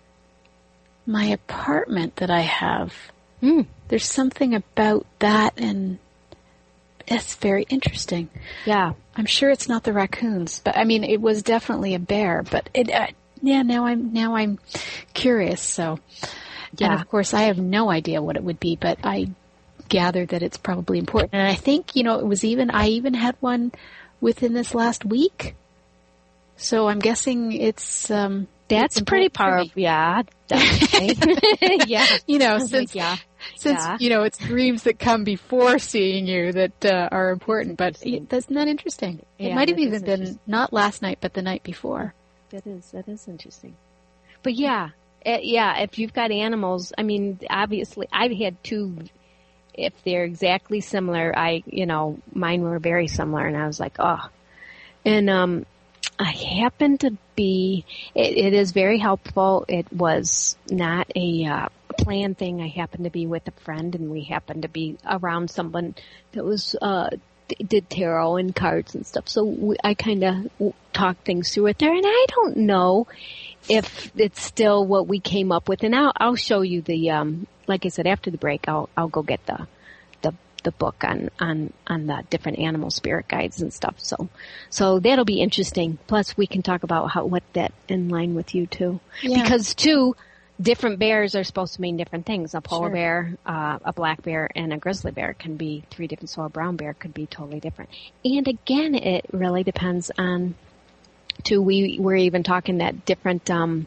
S4: my apartment that I have.
S5: Mm.
S4: There's something about that, and it's very interesting.
S5: Yeah.
S4: I'm sure it's not the raccoons, but I mean, it was definitely a bear, but it, uh, Yeah, now I'm now I'm curious. So, yeah. And of course, I have no idea what it would be, but I gathered that it's probably important. And I think, you know, it was even I even had one within this last week. So I'm guessing it's um,
S5: that's
S4: it's
S5: pretty powerful. Yeah, definitely. yeah,
S4: you know, since
S5: yeah.
S4: since
S5: yeah.
S4: you know it's dreams that come before seeing you that uh, are important. But isn't that interesting?
S5: Yeah,
S4: it might have even been not last night, but the night before.
S5: That is, that is interesting. But yeah, uh, yeah, if you've got animals, I mean, obviously, I've had two, if they're exactly similar, I, you know, mine were very similar, and I was like, oh. And, um, I happened to be, it, it is very helpful. It was not a, uh, planned thing. I happened to be with a friend, and we happened to be around someone that was, uh, did tarot and cards and stuff. So we, I kind of talked things through it there, and I don't know if it's still what we came up with. And I'll, I'll show you the, um, like I said, after the break, I'll, I'll go get the, the, the book on, on, on the different animal spirit guides and stuff. So, so that'll be interesting. Plus we can talk about how, what that in line with you too.
S4: Yeah.
S5: Because too, different bears are supposed to mean different things. A polar
S4: Sure.
S5: bear, uh, a black bear, and a grizzly bear can be three different. So a brown bear could be totally different. And again, it really depends on, too, we were even talking that different, um,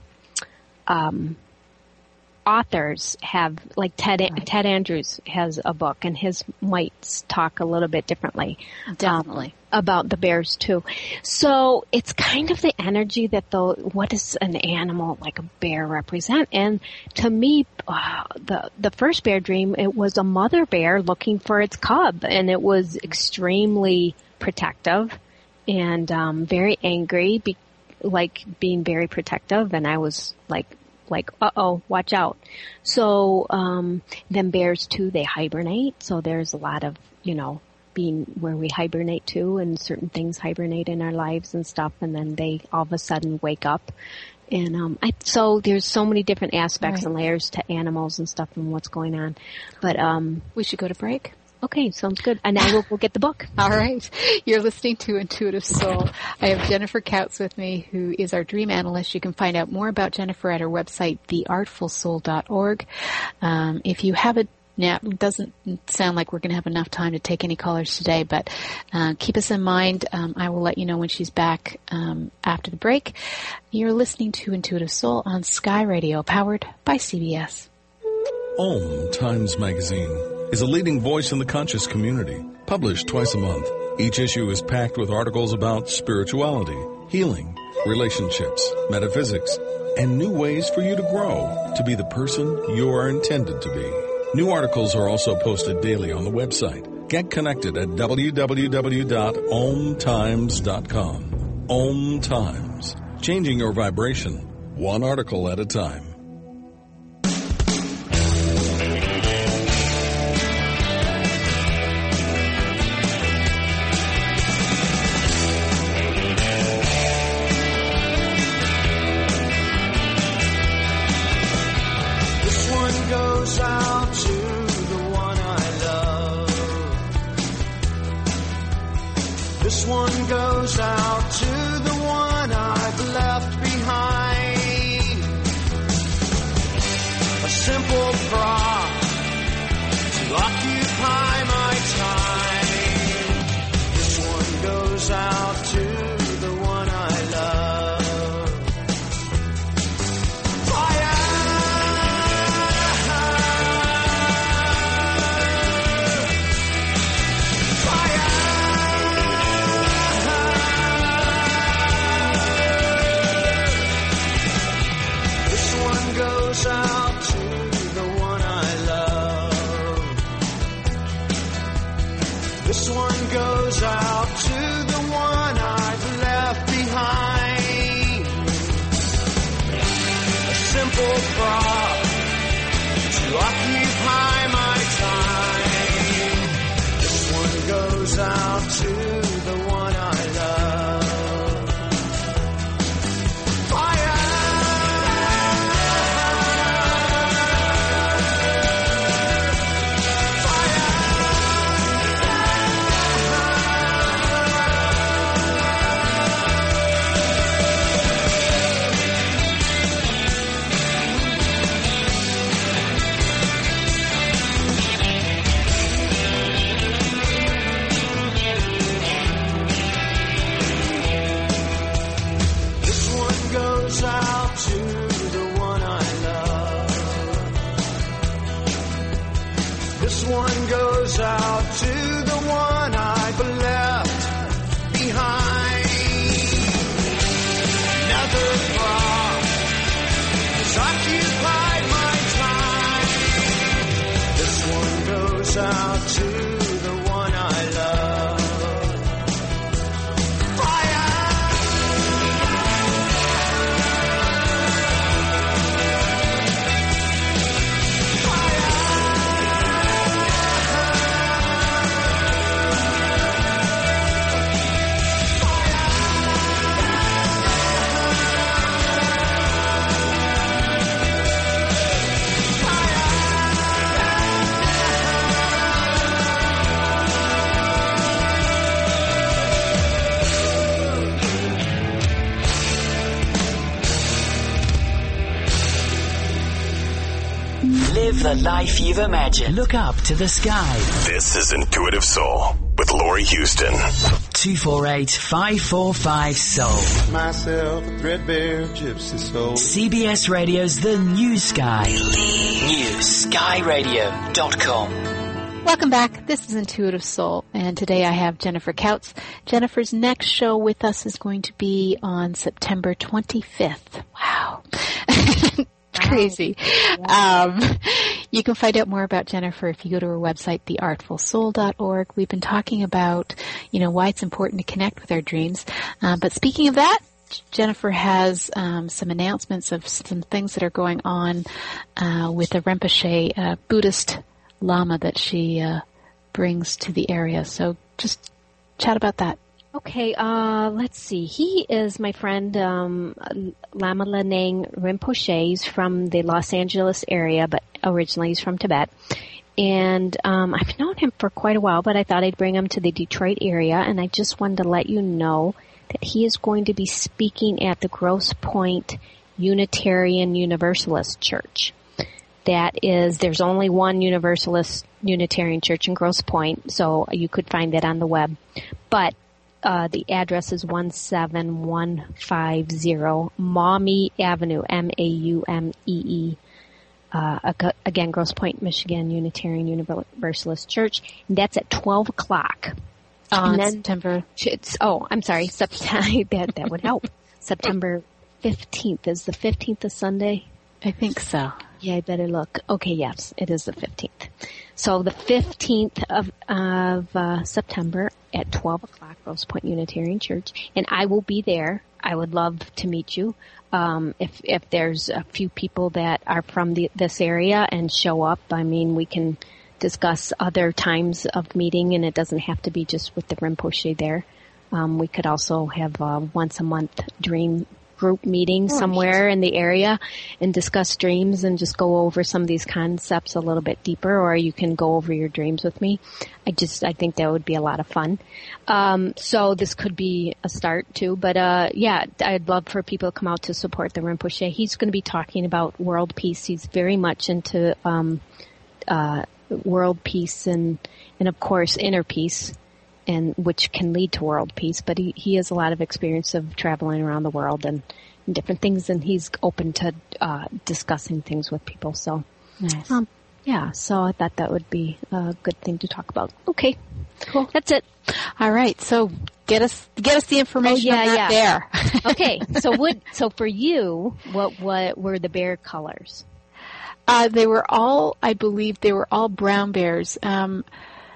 S5: um, authors have, like Ted,
S4: Right.
S5: Ted Andrews has a book, and his might talk a little bit differently.
S4: Definitely.
S5: Um, about the bears too. So it's kind of the energy that the, what does an animal like a bear represent? And to me, uh, the, the first bear dream, it was a mother bear looking for its cub, and it was extremely protective and, um, very angry, be, like being very protective. And I was like, like, uh-oh, watch out. So, um, then bears too, they hibernate. So there's a lot of, you know, being where we hibernate too, and certain things hibernate in our lives and stuff, and then they all of a sudden wake up. And um, I, so there's so many different aspects
S4: Right.
S5: and layers to animals and stuff and what's going on. But um,
S4: We should go to break.
S5: okay, sounds good. And now we'll, we'll get the book.
S4: All right. You're listening to Intuitive Soul. I have Jennifer Kautz with me, who is our dream analyst. You can find out more about Jennifer at her website, the artful soul dot org. Um, if you have a Now, it doesn't sound like we're going to have enough time to take any callers today, but uh, keep us in mind. Um, I will let you know when she's back um, after the break. You're listening to Intuitive Soul on Sky Radio, powered by C B S.
S6: Om Times Magazine is a leading voice in the conscious community, published twice a month. Each issue is packed with articles about spirituality, healing, relationships, metaphysics, and new ways for you to grow to be the person you are intended to be. New articles are also posted daily on the website. Get connected at w w w dot om times dot com. Om Times, changing your vibration, one article at a time.
S7: This one goes out to the one I love. This one goes out to the one I've left behind. A simple prop to occupy my time. This one goes out to the one I love. This one goes out to the one I love. This one goes out to the one I've left behind. A simple prop to occupy my time. This one goes out to the one I love. This one goes out to the one I love. This one goes out to the one I've left behind. Another prop has occupied my time. This one goes out to the one I love.
S3: Live the life you've imagined. Look up to the sky.
S1: This is Intuitive Soul with Laurie Houston.
S3: two four eight, five four five, soul.
S9: Myself a threadbare gypsy soul.
S3: C B S Radio's The New Sky. New Sky Radio dot com.
S4: Welcome back. This is Intuitive Soul, and today I have Jennifer Kautz. Jennifer's next show with us is going to be on September twenty-fifth. Wow. Crazy. Um, you can find out more about Jennifer if you go to her website, the artful soul dot org. We've been talking about, you know, why it's important to connect with our dreams. Um, but speaking of that, Jennifer has um, some announcements of some things that are going on uh, with a Rinpoche uh, Buddhist Lama that she uh, brings to the area. So just chat about that.
S5: Okay, uh, let's see. He is my friend, um, Lama Lanang Rinpoche. He's from the Los Angeles area, but originally he's from Tibet. And um, I've known him for quite a while, but I thought I'd bring him to the Detroit area, and I just wanted to let you know that he is going to be speaking at the Grosse Pointe Unitarian Universalist Church. That is, there's only one Universalist Unitarian Church in Grosse Pointe, so you could find that on the web. But uh, the address is one seven one five zero Maumee Avenue, M A U M E E. Uh, again, Grosse Pointe, Michigan Unitarian Universalist Church. And that's at twelve o'clock.
S4: On
S5: then,
S4: September.
S5: It's, oh, I'm sorry. September, that, that would help. September fifteenth. Is the fifteenth a Sunday?
S4: I think so.
S5: Yeah, I better look. Okay, yes, it is the fifteenth. So the fifteenth of, of uh, September at twelve o'clock, Grosse Pointe Unitarian Church, and I will be there. I would love to meet you. Um, if if there's a few people that are from the, this area and show up, I mean, we can discuss other times of meeting, and it doesn't have to be just with the Rinpoche there. Um, we could also have a once a month dream group meeting somewhere in the area and discuss dreams and just go over some of these concepts a little bit deeper, or you can go over your dreams with me. I just, I think that would be a lot of fun. Um, so this could be a start too, but, uh, yeah, I'd love for people to come out to support the Rinpoche. He's going to be talking about world peace. He's very much into, um, uh, world peace and, and of course inner peace, and which can lead to world peace, but he, he has a lot of experience of traveling around the world and, and different things, and he's open to uh, discussing things with people. So,
S4: nice.
S5: um, yeah, so I thought that would be a good thing to talk about. Okay, cool. That's it.
S4: All right, so get us get us the information
S5: oh, yeah,
S4: on that
S5: yeah.
S4: there.
S5: Okay, so what? So for you, what what were the bear colors?
S4: Uh, they were all, I believe, they were all brown bears. Um,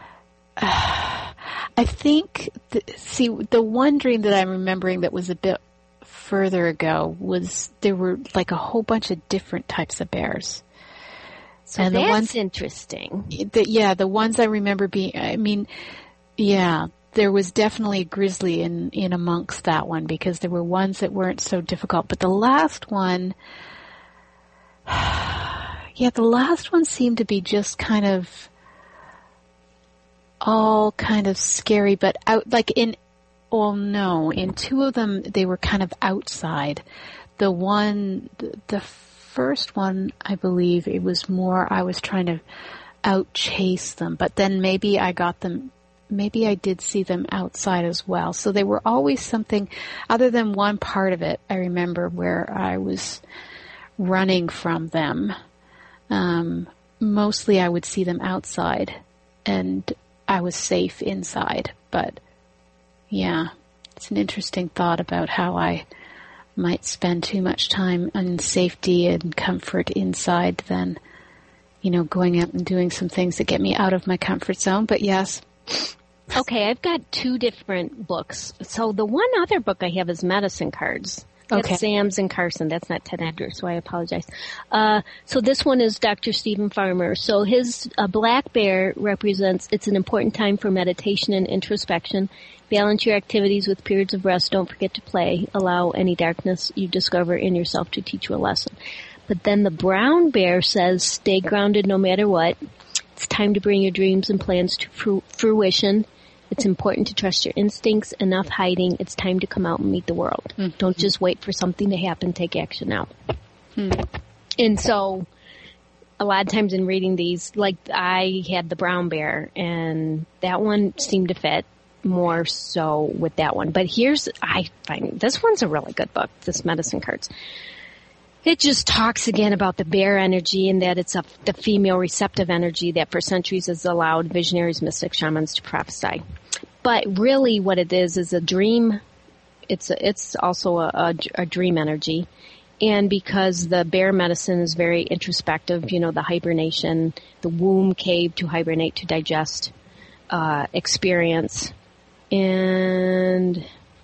S4: uh, I think, the, see, the one dream that I'm remembering that was a bit further ago was there were like a whole bunch of different types of bears.
S5: So
S4: and
S5: that's
S4: the ones,
S5: interesting.
S4: The, yeah, the ones I remember being, I mean, yeah, there was definitely a grizzly in, in amongst that one, because there were ones that weren't so difficult. But the last one, yeah, the last one seemed to be just kind of all kind of scary, but out, like in, well, no, in two of them, they were kind of outside. The one, the, the first one, I believe it was more, I was trying to out chase them, but then maybe I got them, maybe I did see them outside as well. So they were always something other than one part of it. I remember where I was running from them. Um, mostly I would see them outside, and I was safe inside. But yeah, it's an interesting thought about how I might spend too much time on safety and comfort inside than, you know, going out and doing some things that get me out of my comfort zone. But yes.
S5: Okay, I've got two different books. So the one other book I have is Medicine Cards. That's
S4: okay.
S5: Sam's and Carson. That's not Ted Andrews, so I apologize. Uh, so this one is Doctor Stephen Farmer. So his uh, black bear represents, it's an important time for meditation and introspection. Balance your activities with periods of rest. Don't forget to play. Allow any darkness you discover in yourself to teach you a lesson. But then the brown bear says, stay grounded no matter what. It's time to bring your dreams and plans to fru- fruition. It's important to trust your instincts. Enough hiding. It's time to come out and meet the world. Mm-hmm. Don't just wait for something to happen. Take action now. Mm. And so a lot of times in reading these, like I had the brown bear, and that one seemed to fit more so with that one. But here's, I find this one's a really good book, this Medicine Cards. It just talks again about the bear energy and that it's a, the female receptive energy that for centuries has allowed visionaries, mystics, shamans to prophesy. But really what it is is a dream. It's a, it's also a, a, a dream energy. And because the bear medicine is very introspective, you know, the hibernation, the womb cave to hibernate, to digest, uh, experience, and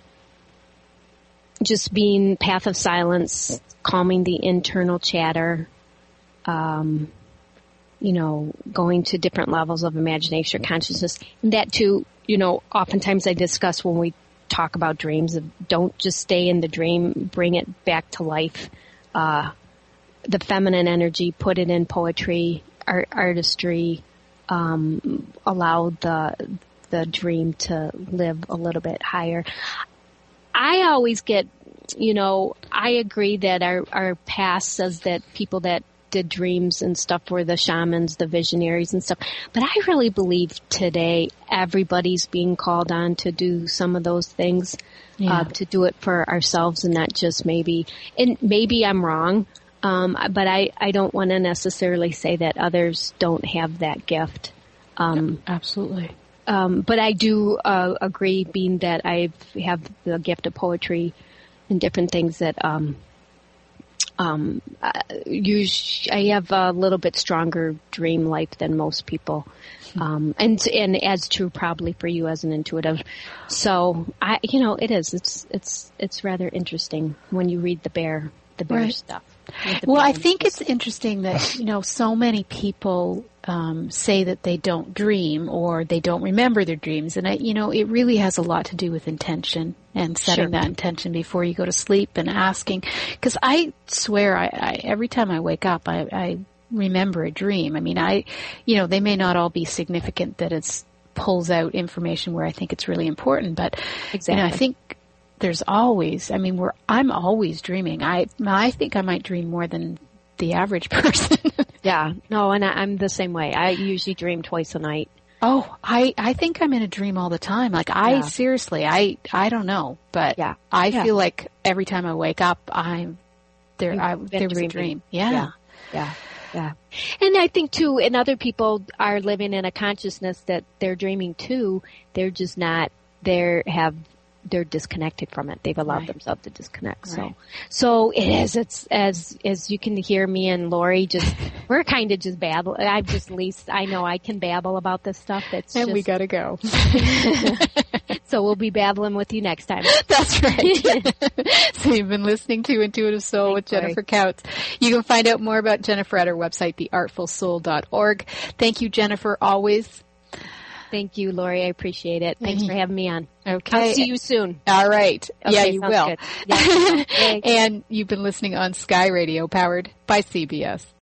S5: just being path of silence, calming the internal chatter, um, you know, going to different levels of imagination or consciousness. And that too, you know, oftentimes I discuss when we talk about dreams, don't just stay in the dream, bring it back to life. Uh, the feminine energy, put it in poetry, art, artistry, um, allow the, the dream to live a little bit higher. I always get, you know, I agree that our, our past says that people that did dreams and stuff were the shamans, the visionaries and stuff. But I really believe today everybody's being called on to do some of those things, yeah. uh, to do it for ourselves and not just maybe, and maybe I'm wrong, um, but I, I don't want to necessarily say that others don't have that gift. Um,
S4: yeah, absolutely.
S5: Um, but I do uh, agree, being that I have the gift of poetry and different things that um, um, you sh- I have a little bit stronger dream life than most people, um, and and as true probably for you as an intuitive. So I, you know, it is. It's it's it's rather interesting when you read the bear the bear
S4: right.
S5: stuff.
S4: Well, I think it's interesting that, you know, so many people um, say that they don't dream or they don't remember their dreams. And, I, you know, it really has a lot to do with intention and setting
S5: Sure.
S4: that intention before you go to sleep and asking. Because I swear, I, I every time I wake up, I, I remember a dream. I mean, I, you know, they may not all be significant that it's pulls out information where I think it's really important. But,
S5: Exactly.
S4: you know, I think there's always, I mean, we're, I'm always dreaming. I, I think I might dream more than the average person.
S5: Yeah, no, and I, I'm the same way. I usually dream twice a night.
S4: Oh, I, I think I'm in a dream all the time. Like I,
S5: Yeah.
S4: seriously, I, I don't know, but
S5: Yeah.
S4: I
S5: Yeah.
S4: feel like every time I wake up, I'm there,
S5: You've
S4: I,
S5: been
S4: there was
S5: dreaming.
S4: a dream. Yeah.
S5: Yeah. Yeah. Yeah. And I think too, and other people are living in a consciousness that they're dreaming too. They're just not, they have, they're disconnected from it. They've allowed
S4: Right.
S5: themselves to disconnect.
S4: Right.
S5: So, so it is, it's as, as you can hear me and Lori just, we're kind of just babble. I've just least, I know I can babble about this stuff. It's
S4: And
S5: just,
S4: we gotta go.
S5: so we'll be babbling with you next time.
S4: That's right. So you've been listening to Intuitive Soul with
S5: Thanks, Lori.
S4: Jennifer Couts. You can find out more about Jennifer at our website, the artful soul dot org. Thank you, Jennifer, always.
S5: Thank you, Lori. I appreciate it. Thanks for having me on.
S4: Okay.
S5: I'll see you soon.
S4: All right.
S5: Okay,
S4: yeah, you
S5: sounds
S4: will.
S5: good. Yeah. Thanks.
S4: And you've been listening on Sky Radio, powered by C B S.